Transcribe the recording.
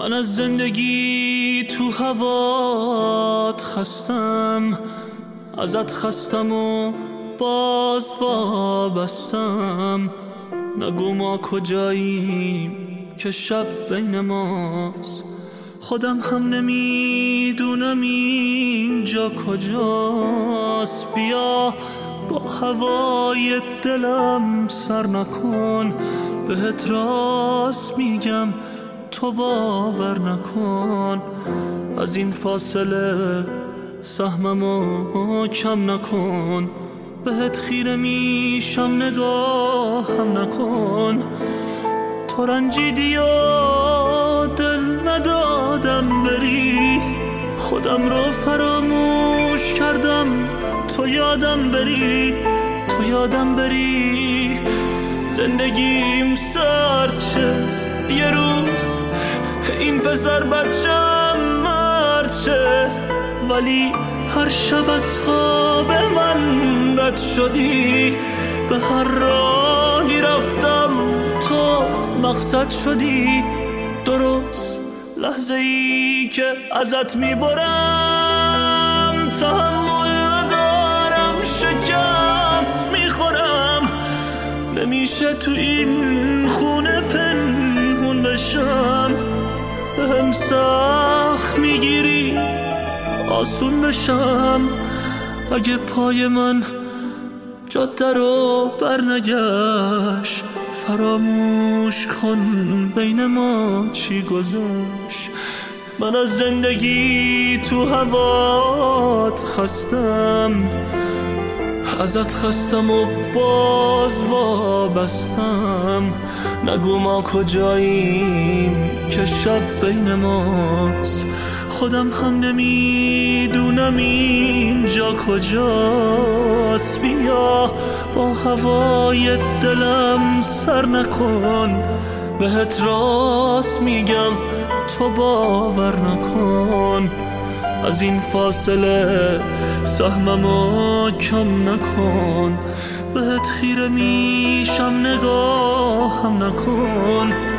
من از زندگی تو هوات خستم، ازت خستم و باز وابستم. نگو ما کجاییم که شب بین ماست، خودم هم نمیدونم اینجا کجاست. بیا با هوای دلم سر نکن، بهت راست میگم تو باور نکن. از این فاصله سهممو کم نکن، بهت خیره میشم نگاهم نکن. تو رنجیدی و دل ندادم بری، خودم رو فراموش کردم تو یادم بری، تو یادم بری. زندگیم سرچه یه روز این پسر بچم مرچه، ولی هر شب از خواب من رد شدی. به هر راهی رفتم تو مقصد شدی. درست لحظه ای که ازت میبرم تحمل ندارم، شکست میخورم. نمیشه تو این خونه پنهون بشم، بهم سخت میگیری آسون بشم. اگه پای من جاده رو برنگشت، فراموش کن بین ما چی گذشت. من از زندگی تو هوات خستم، ازت خستم و باز وابستم. نگو ما کجاییم که شب بین ماست، خودم هم نمیدونم اینجا کجاست. بیا با هوای دلم سر نکن، بهت راست میگم تو باور نکن. از این فاصله سهممو کم نکن، بهت خیره میشم نگاهم نکن.